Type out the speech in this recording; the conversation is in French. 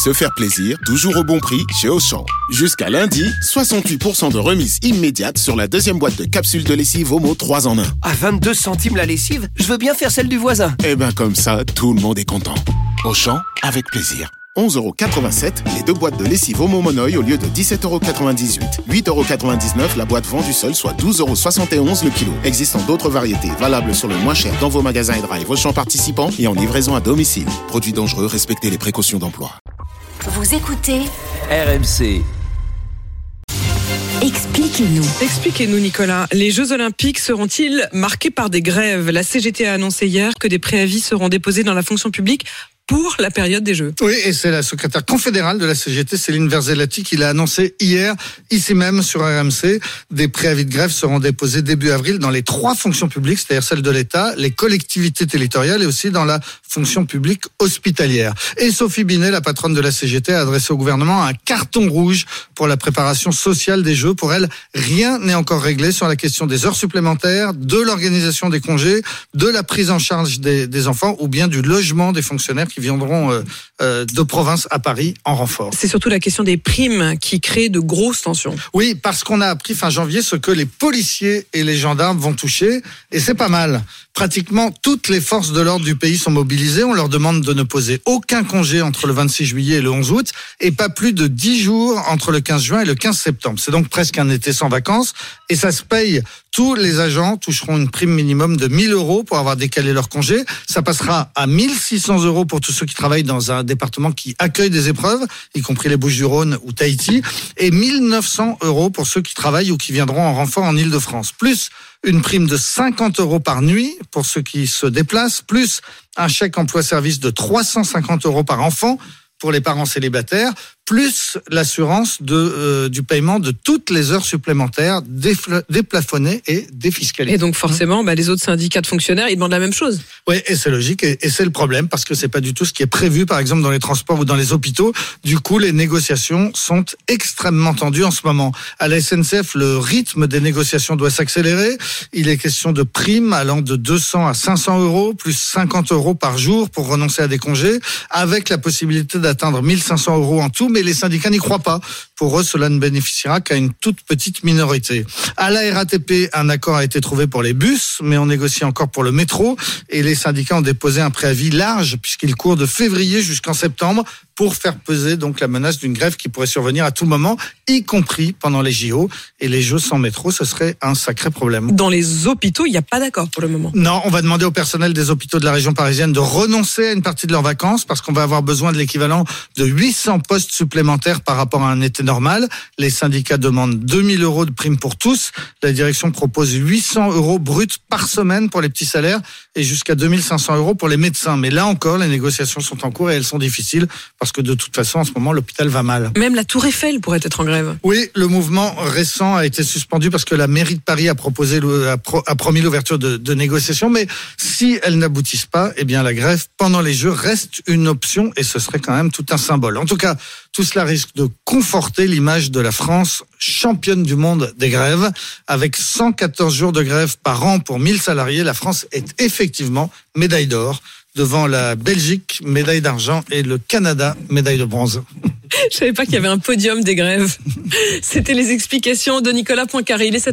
se faire plaisir, toujours au bon prix chez Auchan. Jusqu'à lundi, 68% de remise immédiate sur la deuxième boîte de capsules de lessive Omo 3 en 1. À 22 centimes la lessive, je veux bien faire celle du voisin. Eh ben comme ça, tout le monde est content. Auchan, avec plaisir. 11,87€ les 2 boîtes de lessive Omo Monoï au lieu de 17,98€. 8,99€ la boîte vendue seule, soit 12,71€ le kilo. Existant d'autres variétés valables sur le moins cher dans vos magasins et drive Auchan participants et en livraison à domicile. Produits dangereux, respectez les précautions d'emploi. Vous écoutez RMC. Expliquez-nous, Nicolas. Les Jeux Olympiques seront-ils marqués par des grèves ? La CGT a annoncé hier que des préavis seront déposés dans la fonction publique pour la période des Jeux. Oui, et c'est la secrétaire confédérale de la CGT, Céline Verzellati, qui l'a annoncé hier, ici même sur RMC. Des préavis de grève seront déposés début avril dans les 3 fonctions publiques, c'est-à-dire celle de l'État, les collectivités territoriales et aussi dans la fonction publique hospitalière. Et Sophie Binet, la patronne de la CGT, a adressé au gouvernement un carton rouge pour la préparation sociale des Jeux. Pour elle, rien n'est encore réglé sur la question des heures supplémentaires, de l'organisation des congés, de la prise en charge des enfants ou bien du logement des fonctionnaires qui viendront de province à Paris en renfort. C'est surtout la question des primes qui crée de grosses tensions. Oui, parce qu'on a appris fin janvier ce que les policiers et les gendarmes vont toucher, et c'est pas mal. Pratiquement toutes les forces de l'ordre du pays sont mobilisées. On leur demande de ne poser aucun congé entre le 26 juillet et le 11 août, et pas plus de 10 jours entre le 15 juin et le 15 septembre. C'est donc presque un été sans vacances, et ça se paye. Tous les agents toucheront une prime minimum de 1 000 € pour avoir décalé leur congé. Ça passera à 1 600 € pour tous ceux qui travaillent dans un département qui accueille des épreuves, y compris les Bouches-du-Rhône ou Tahiti, et 1 900 € pour ceux qui travaillent ou qui viendront en renfort en Île-de-France. Plus une prime de 50 € par nuit pour ceux qui se déplacent, plus un chèque emploi-service de 350 € par enfant pour les parents célibataires, plus l'assurance du paiement de toutes les heures supplémentaires déplafonnées et défiscalisées. Et donc forcément, les autres syndicats de fonctionnaires, ils demandent la même chose. Oui, et c'est logique, et c'est le problème, parce que c'est pas du tout ce qui est prévu, par exemple, dans les transports ou dans les hôpitaux. Du coup, les négociations sont extrêmement tendues en ce moment. À la SNCF, le rythme des négociations doit s'accélérer. Il est question de primes allant de 200 à 500 €, plus 50 € par jour pour renoncer à des congés, avec la possibilité d'atteindre 1 500 € en tout, mais les syndicats n'y croient pas. Pour eux, cela ne bénéficiera qu'à une toute petite minorité. À la RATP, un accord a été trouvé pour les bus, mais on négocie encore pour le métro, et les syndicats ont déposé un préavis large, puisqu'il court de février jusqu'en septembre, pour faire peser donc la menace d'une grève qui pourrait survenir à tout moment, y compris pendant les JO. Et les Jeux sans métro, ce serait un sacré problème. Dans les hôpitaux, il n'y a pas d'accord pour le moment. Non, on va demander au personnel des hôpitaux de la région parisienne de renoncer à une partie de leurs vacances, parce qu'on va avoir besoin de l'équivalent de 800 postes supplémentaires par rapport à un été normal. Les syndicats demandent 2 000 € de prime pour tous. La direction propose 800 € bruts par semaine pour les petits salaires et jusqu'à 2 500 € pour les médecins. Mais là encore, les négociations sont en cours et elles sont difficiles, parce que de toute façon, en ce moment, l'hôpital va mal. Même la Tour Eiffel pourrait être en grève. Oui, le mouvement récent a été suspendu parce que la mairie de Paris a promis l'ouverture de négociations. Mais si elles n'aboutissent pas, eh bien la grève pendant les Jeux reste une option, et ce serait quand même tout un symbole. En tout cas, tout cela risque de conforter l'image de la France championne du monde des grèves. Avec 114 jours de grève par an pour 1000 salariés, la France est effectivement médaille d'or, devant la Belgique, médaille d'argent, et le Canada, médaille de bronze. Je savais pas qu'il y avait un podium des grèves. C'était les explications de Nicolas Poincaré. Il est